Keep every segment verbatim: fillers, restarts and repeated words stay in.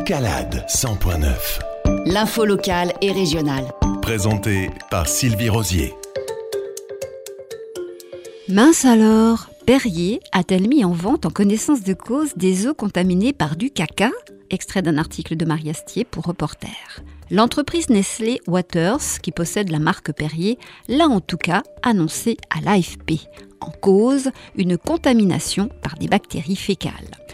Calade cent point neuf. L'info locale et régionale. Présenté par Sylvie Rosier. Mince alors, Perrier a-t-elle mis en vente en connaissance de cause des eaux contaminées par du caca ? Extrait d'un article de Marie Astier pour Reporter. L'entreprise Nestlé Waters, qui possède la marque Perrier, l'a en tout cas annoncé à l'A F P. En cause, une contamination par des bactéries fécales.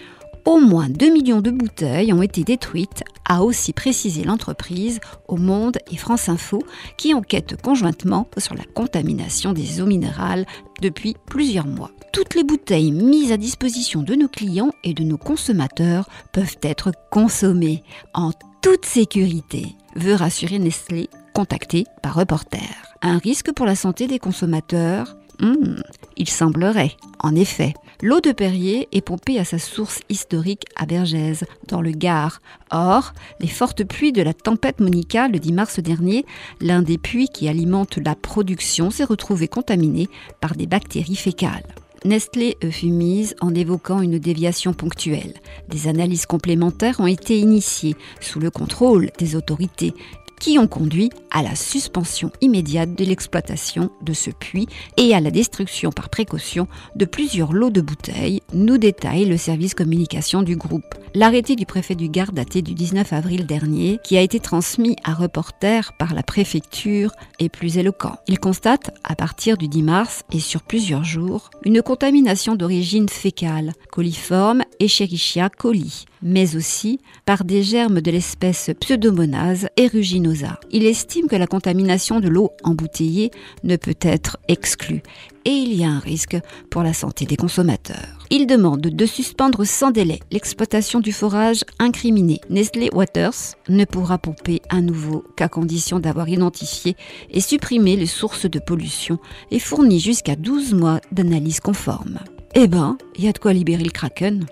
Au moins deux millions de bouteilles ont été détruites, a aussi précisé l'entreprise au Monde et France Info, qui enquêtent conjointement sur la contamination des eaux minérales depuis plusieurs mois. Toutes les bouteilles mises à disposition de nos clients et de nos consommateurs peuvent être consommées en toute sécurité, veut rassurer Nestlé, contacté par Reporter. Un risque pour la santé des consommateurs ? Mmh, il semblerait, en effet. L'eau de Perrier est pompée à sa source historique à Bergèze, dans le Gard. Or, les fortes pluies de la tempête Monica le dix mars dernier, l'un des puits qui alimente la production s'est retrouvé contaminé par des bactéries fécales. Nestlé euphémise en évoquant une déviation ponctuelle. Des analyses complémentaires ont été initiées sous le contrôle des autorités, qui ont conduit à la suspension immédiate de l'exploitation de ce puits et à la destruction par précaution de plusieurs lots de bouteilles, nous détaille le service communication du groupe. L'arrêté du préfet du Gard daté du dix-neuf avril dernier, qui a été transmis à Reporter par la préfecture, est plus éloquent. Il constate, à partir du dix mars et sur plusieurs jours, une contamination d'origine fécale, coliforme Escherichia coli, mais aussi par des germes de l'espèce Pseudomonas aeruginosa. Il estime que la contamination de l'eau embouteillée ne peut être exclue et il y a un risque pour la santé des consommateurs. Il demande de suspendre sans délai l'exploitation du forage incriminé. Nestlé Waters ne pourra pomper à nouveau qu'à condition d'avoir identifié et supprimé les sources de pollution et fournit jusqu'à douze mois d'analyse conforme. Eh ben, il y a de quoi libérer le Kraken.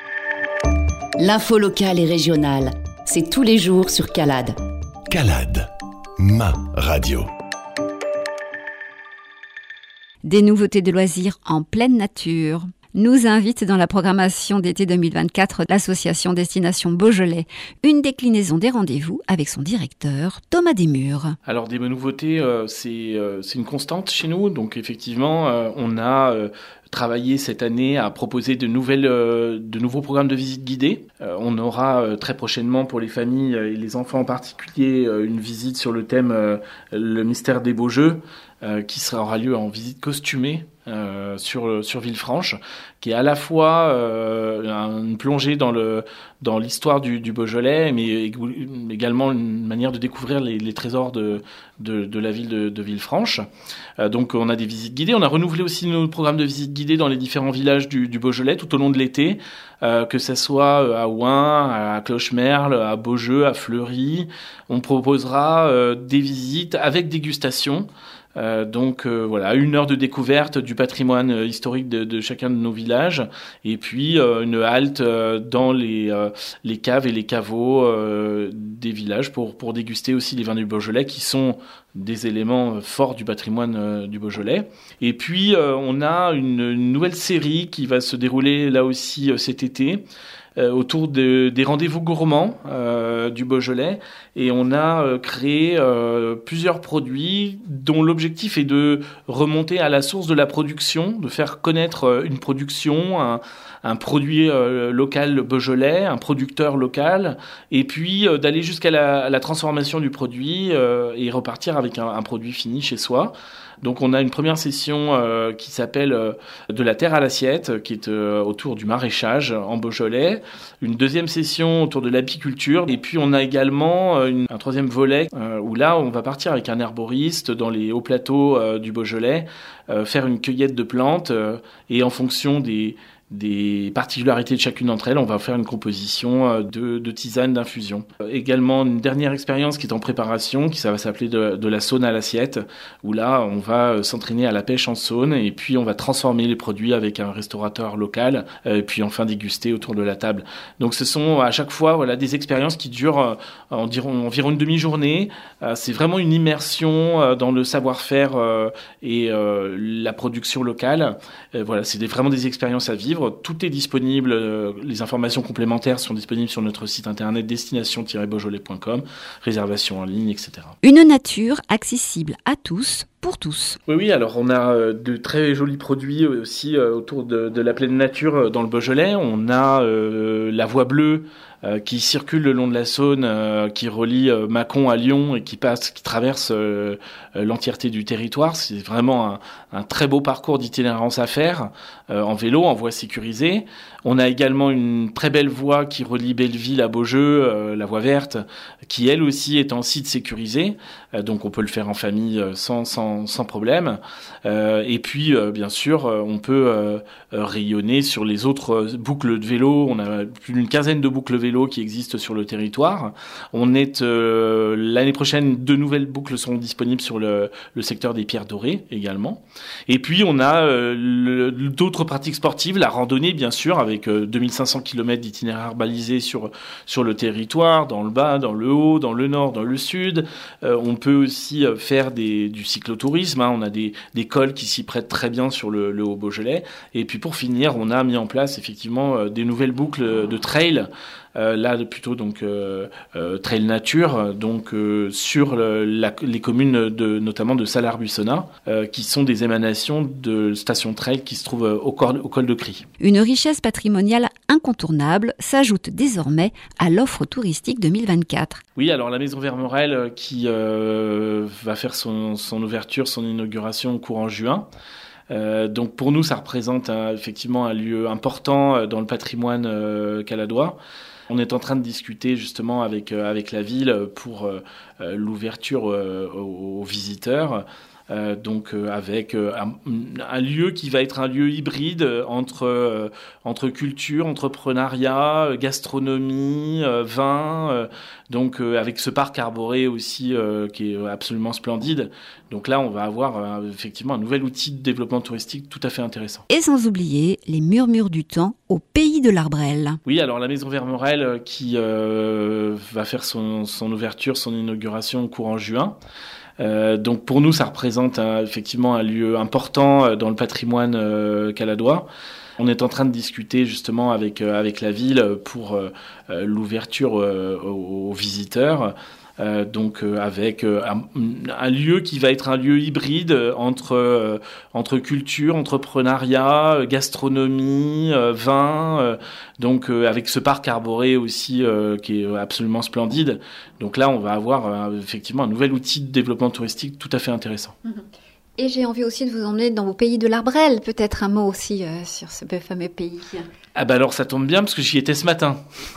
L'info locale et régionale, c'est tous les jours sur Calade. Calade, ma radio. Des nouveautés de loisirs en pleine nature nous invite dans la programmation d'été deux mille vingt-quatre l'association Destination Beaujolais, une déclinaison des rendez-vous avec son directeur Thomas Desmures. Alors des nouveautés, euh, c'est, euh, c'est une constante chez nous, donc effectivement euh, on a euh, travaillé cette année à proposer de, nouvelles, euh, de nouveaux programmes de visite guidée. Euh, on aura euh, très prochainement pour les familles et les enfants en particulier euh, une visite sur le thème euh, le mystère des beaux jeux, euh, qui sera, aura lieu en visite costumée euh, sur, sur Villefranche, qui est à la fois euh, une plongée dans, le, dans l'histoire du, du Beaujolais, mais également une manière de découvrir les, les trésors de, de, de la ville de, de Villefranche. Euh, donc on a des visites guidées. On a renouvelé aussi nos programmes de visites guidées dans les différents villages du, du Beaujolais tout au long de l'été, euh, que ce soit à Ouin, à Clochemerle, à Beaujeu, à Fleury. On proposera euh, des visites avec dégustation. Euh, donc euh, voilà, une heure de découverte du patrimoine euh, historique de, de chacun de nos villages, et puis euh, une halte euh, dans les, euh, les caves et les caveaux euh, des villages pour, pour déguster aussi les vins du Beaujolais, qui sont des éléments forts du patrimoine euh, du Beaujolais. Et puis euh, on a une, une nouvelle série qui va se dérouler là aussi euh, cet été, Euh, autour de, des rendez-vous gourmands euh, du Beaujolais, et on a euh, créé euh, plusieurs produits dont l'objectif est de remonter à la source de la production, de faire connaître euh, une production, un, un produit euh, local beaujolais, un producteur local, et puis euh, d'aller jusqu'à la, la transformation du produit euh, et repartir avec un, un produit fini chez soi. Donc on a une première session euh, qui s'appelle euh, De la terre à l'assiette, qui est euh, autour du maraîchage en Beaujolais. Une deuxième session autour de l'apiculture. Et puis on a également euh, une, un troisième volet euh, où là on va partir avec un herboriste dans les hauts plateaux euh, du Beaujolais, euh, faire une cueillette de plantes euh, et en fonction des des particularités de chacune d'entre elles, on va faire une composition de, de tisane, d'infusion. Euh, également une dernière expérience qui est en préparation, qui ça va s'appeler de, de la saune à l'assiette, où là on va s'entraîner à la pêche en saune et puis on va transformer les produits avec un restaurateur local euh, et puis enfin déguster autour de la table. Donc ce sont à chaque fois voilà, des expériences qui durent euh, environ, environ une demi-journée. Euh, c'est vraiment une immersion euh, dans le savoir-faire euh, et euh, la production locale. Euh, voilà, c'est des, vraiment des expériences à vivre. suivre. Tout est disponible. Euh, les informations complémentaires sont disponibles sur notre site internet destination tiret beaujolais point com, réservation en ligne, et cetera. Une nature accessible à tous, pour tous. Oui, oui, alors on a euh, de très jolis produits aussi euh, autour de, de la pleine nature euh, dans le Beaujolais. On a euh, la voie bleue euh, qui circule le long de la Saône, euh, qui relie euh, Mâcon à Lyon et qui passe, qui traverse euh, euh, l'entièreté du territoire. C'est vraiment un, un très beau parcours d'itinérance à faire euh, en vélo, en voie sécurisée. On a également une très belle voie qui relie Belleville à Beaujeu, euh, la voie verte, qui elle aussi est en site sécurisé. Euh, donc on peut le faire en famille euh, sans, sans, sans problème. Euh, et puis euh, bien sûr, euh, on peut euh, euh, rayonner sur les autres euh, boucles de vélo. On a plus d'une quinzaine de boucles vélo qui existent sur le territoire. On est euh, l'année prochaine, deux nouvelles boucles seront disponibles sur le, le secteur des Pierres Dorées également. Et puis on a euh, le, d'autres pratiques sportives, la randonnée bien sûr, avec avec deux mille cinq cents kilomètres d'itinéraires balisés sur, sur le territoire, dans le bas, dans le haut, dans le nord, dans le sud. Euh, on peut aussi faire des, du cyclotourisme, hein. On a des, des cols qui s'y prêtent très bien sur le, le Haut-Beaujolais. Et puis pour finir, on a mis en place effectivement des nouvelles boucles de trail. Euh, là plutôt donc euh, euh, trail nature, donc euh, sur le, la, les communes de notamment de Salars-Buissonnat, euh, qui sont des émanations de stations trail qui se trouvent au, col, au col de Cry. Une richesse patrimoniale incontournable s'ajoute désormais à l'offre touristique deux mille vingt-quatre. Oui, alors la Maison Vermorel qui euh, va faire son, son ouverture, son inauguration courant juin. Euh, donc pour nous, ça représente euh, effectivement un lieu important euh, dans le patrimoine euh, caladois. On est en train de discuter justement avec, euh, avec la ville pour euh, l'ouverture euh, aux, aux visiteurs. Euh, donc euh, avec euh, un, un lieu qui va être un lieu hybride entre, euh, entre culture, entrepreneuriat, gastronomie, euh, vin, euh, donc euh, avec ce parc arboré aussi euh, qui est absolument splendide. Donc là, on va avoir euh, effectivement un nouvel outil de développement touristique tout à fait intéressant. Et sans oublier les murmures du temps au pays de l'Arbrelle. Oui, alors la Maison Vermorel qui euh, va faire son, son ouverture, son inauguration courant juin. Euh, donc pour nous, ça représente euh, effectivement un lieu important euh, dans le patrimoine euh, caladois. On est en train de discuter justement avec, euh, avec la ville pour euh, l'ouverture euh, aux, aux visiteurs. Euh, donc euh, avec euh, un, un lieu qui va être un lieu hybride entre, euh, entre culture, entrepreneuriat, gastronomie, euh, vin, euh, donc euh, avec ce parc arboré aussi euh, qui est absolument splendide. Donc là, on va avoir euh, effectivement un nouvel outil de développement touristique tout à fait intéressant. Mmh. Et j'ai envie aussi de vous emmener dans vos pays de l'Arbrelle. Peut-être un mot aussi euh, sur ce fameux pays. Ah bah alors ça tombe bien parce que j'y étais ce matin.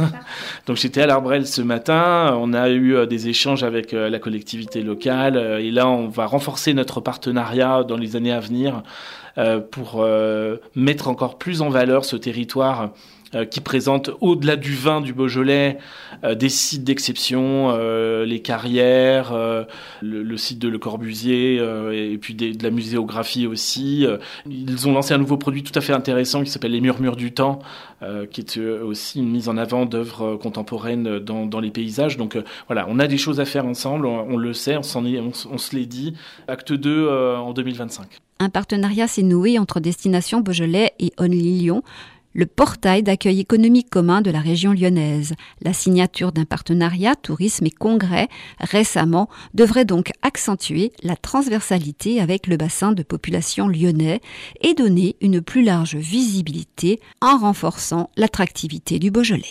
Donc j'étais à l'Arbrelle ce matin. On a eu euh, des échanges avec euh, la collectivité locale. Euh, et là, on va renforcer notre partenariat dans les années à venir euh, pour euh, mettre encore plus en valeur ce territoire euh, qui présente, au-delà du vin du Beaujolais, euh, des sites d'exception, euh, les carrières, euh, le, le site de Le Corbusier, euh, et puis des, de la muséographie aussi. Euh, ils ont lancé un nouveau produit tout à fait intéressant qui s'appelle les Murmures du temps, euh, qui est euh, aussi une mise en avant d'œuvres contemporaines dans, dans les paysages. Donc euh, voilà, on a des choses à faire ensemble, on, on le sait, on, s'en est, on, on se l'est dit. Acte deux euh, en deux mille vingt-cinq. Un partenariat s'est noué entre Destination Beaujolais et Only Lyon, le portail d'accueil économique commun de la région lyonnaise. La signature d'un partenariat tourisme et congrès récemment devrait donc accentuer la transversalité avec le bassin de population lyonnais et donner une plus large visibilité en renforçant l'attractivité du Beaujolais.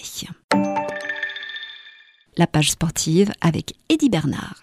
La page sportive avec Eddie Bernard.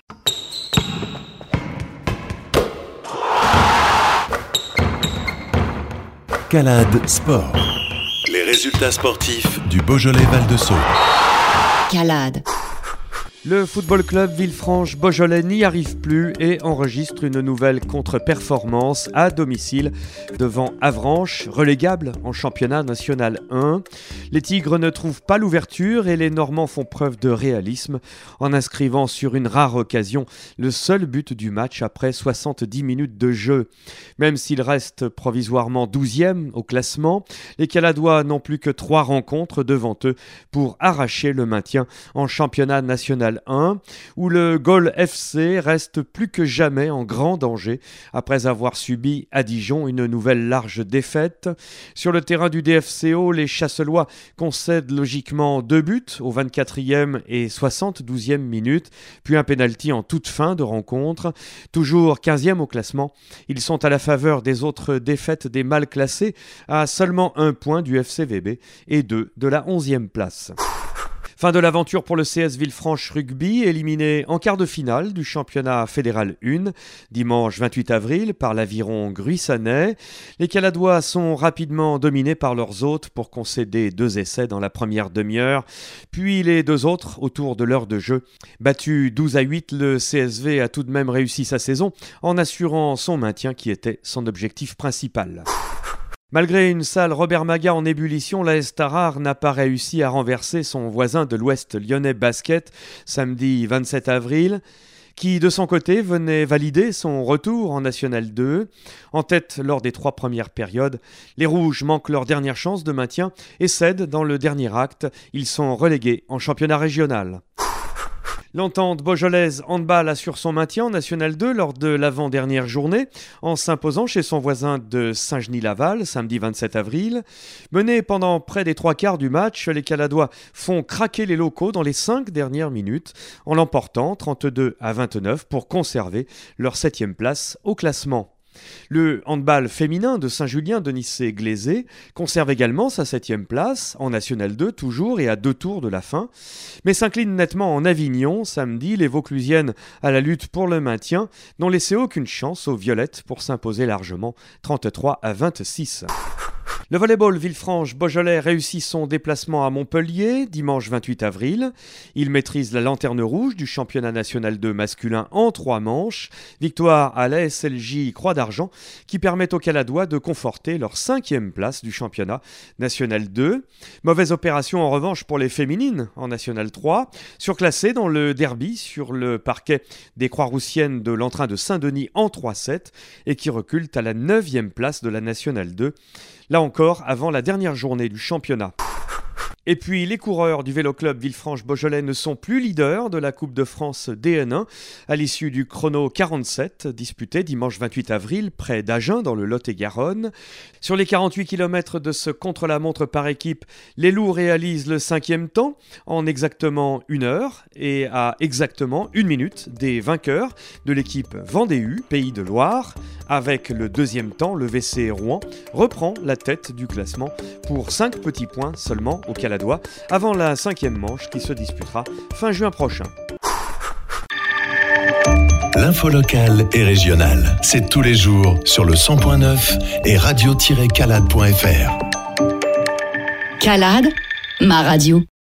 Calade Sport. Les résultats sportifs du Beaujolais Val-de-Saône. Calade. Le football club Villefranche-Beaujolais n'y arrive plus et enregistre une nouvelle contre-performance à domicile devant Avranches, relégable en championnat national un. Les Tigres ne trouvent pas l'ouverture et les Normands font preuve de réalisme en inscrivant sur une rare occasion le seul but du match après soixante-dix minutes de jeu. Même s'ils restent provisoirement douzième au classement, les Caladois n'ont plus que trois rencontres devant eux pour arracher le maintien en championnat national National un, où le Gol F C reste plus que jamais en grand danger après avoir subi à Dijon une nouvelle large défaite. Sur le terrain du D F C O, les Chasselois concèdent logiquement deux buts au vingt-quatrième et soixante-douzième minute, puis un pénalty en toute fin de rencontre. Toujours quinzième au classement, ils sont à la faveur des autres défaites des mal classés, à seulement un point du F C V B et deux de la onzième place. Fin de l'aventure pour le C S Villefranche Rugby, éliminé en quart de finale du championnat fédéral un, dimanche vingt-huit avril, par l'aviron gruissanais. Les Caladois sont rapidement dominés par leurs hôtes pour concéder deux essais dans la première demi-heure, puis les deux autres autour de l'heure de jeu. Battu douze à huit, le C S V a tout de même réussi sa saison en assurant son maintien qui était son objectif principal. Malgré une salle Robert Maga en ébullition, l'A S Tarare n'a pas réussi à renverser son voisin de l'Ouest lyonnais Basket samedi vingt-sept avril, qui de son côté venait valider son retour en National deux. En tête lors des trois premières périodes, les Rouges manquent leur dernière chance de maintien et cèdent dans le dernier acte. Ils sont relégués en championnat régional. L'entente beaujolaise handball assure son maintien en National deux lors de l'avant-dernière journée en s'imposant chez son voisin de Saint-Genis-Laval samedi vingt-sept avril. Menés pendant près des trois quarts du match, les Caladois font craquer les locaux dans les cinq dernières minutes en l'emportant trente-deux à vingt-neuf pour conserver leur septième place au classement. Le handball féminin de Saint-Julien Denissé-Glaisé conserve également sa septième place, en National deux toujours et à deux tours de la fin, mais s'incline nettement en Avignon samedi, les Vauclusiennes à la lutte pour le maintien n'ont laissé aucune chance aux Violettes pour s'imposer largement trente-trois à vingt-six. Le volleyball Villefranche-Beaujolais réussit son déplacement à Montpellier dimanche vingt-huit avril. Il maîtrise la lanterne rouge du championnat national deux masculin en trois manches. Victoire à l'A S L J Croix d'Argent qui permet aux Caladois de conforter leur cinquième place du championnat national deux. Mauvaise opération en revanche pour les féminines en national trois, surclassées dans le derby sur le parquet des Croix-Roussiennes de l'Entrain de Saint-Denis en trois sept et qui reculent à la neuvième place de la national deux. Là encore, avant la dernière journée du championnat. Et puis, les coureurs du Vélo Club Villefranche-Beaujolais ne sont plus leaders de la Coupe de France D N un à l'issue du chrono quarante-sept disputé dimanche vingt-huit avril près d'Agen dans le Lot-et-Garonne. Sur les quarante-huit kilomètres de ce contre-la-montre par équipe, les loups réalisent le cinquième temps en exactement une heure et à exactement une minute des vainqueurs de l'équipe Vendée-U, Pays de Loire. Avec le deuxième temps, le V C Rouen reprend la tête du classement pour cinq petits points seulement au Caladois avant la cinquième manche qui se disputera fin juin prochain. L'info locale et régionale, c'est tous les jours sur le cent point neuf et radio tiret calade point f r. Calade, ma radio.